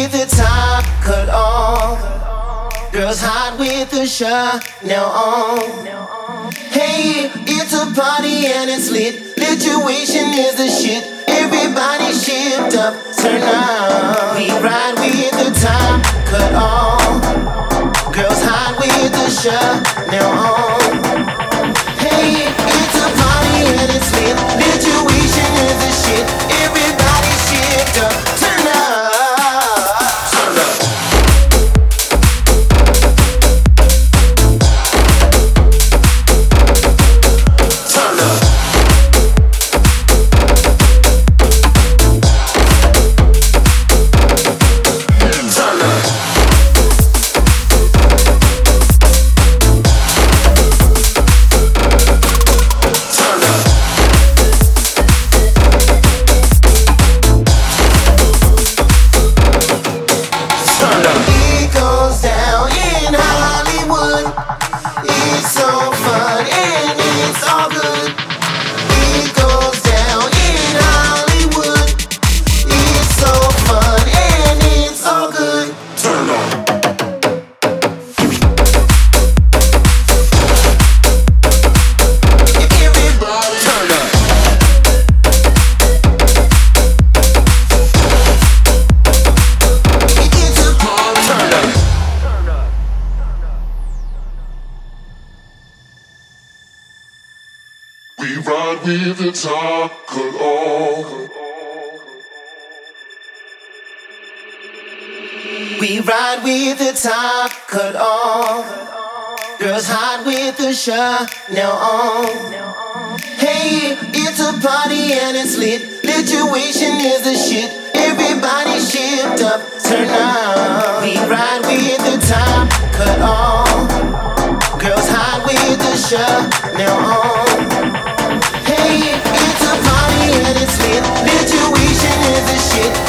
with the top cut off. Girls hot with the Chanel on. Hey, it's a party and it's lit. Lituation is the shit. Everybody shipped up, turn up. We ride with the top cut off. Girls hot with the Chanel on. Hey, it's a party and it's lit. Lituation is the shit. Everybody shipped up, turn up. With the top cut off. We ride with the top cut off. Girls hot with the Chanel on. Hey, it's a party and it's lit. Lituation is the shit. Everybody shipped up, turn up. We ride with the top cut off. Girls hot with the Chanel on. Hey, it's a party and it's lit. Lituation is the shit.